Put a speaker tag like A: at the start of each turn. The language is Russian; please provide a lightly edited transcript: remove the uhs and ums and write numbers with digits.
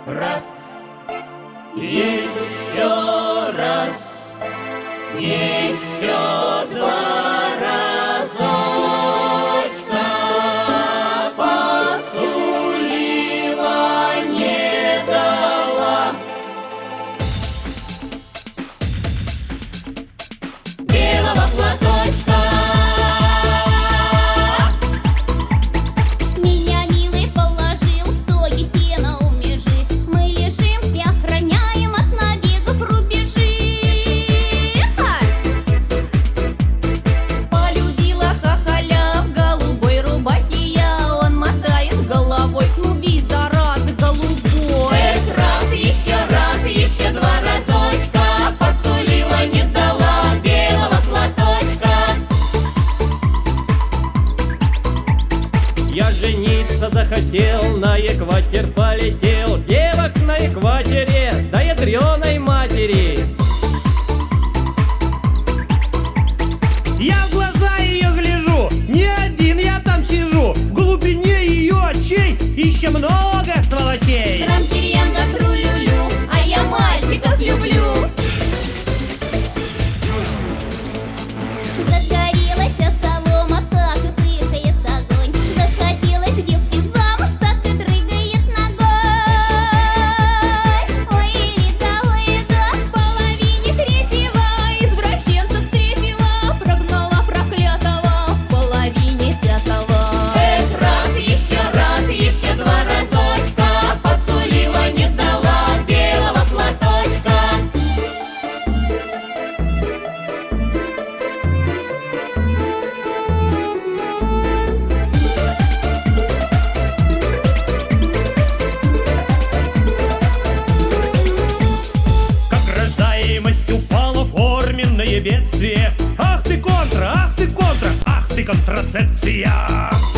A: раз, еще раз, еще два разочка посулила, не дала. Белого платочка.
B: Меня милый положил в стоге сена у межи. Мы лежим и охраняем от набегов рубежи. Полюбила хахаля в голубой рубахе я. Он мотает головой, ну вид заразы голубой.
A: Раз, еще два разочка посулила, не дала белого платочка.
C: Я жениться захотел, на экватер полетел. Девок на экваторе, да ядреной матери.
D: Я в глаза ее гляжу, не один я там сижу. В глубине ее очей еще много сволочей.
B: Трам-тирьям да тру-лю-лю, а я мальчиков люблю. Загорелась солома, так и пыхает огонь. Захотелось девки замуж, так и дрыгает ногой. Ой-да, в половине третьего извращенца встретила, прогнала проклятого в половине пятого.
A: Раз, еще два разочка посулила, не дала белого платочка.
D: Как рождаемость упала в форменное бедствие. Ах ты контра, ах ты контрацепция.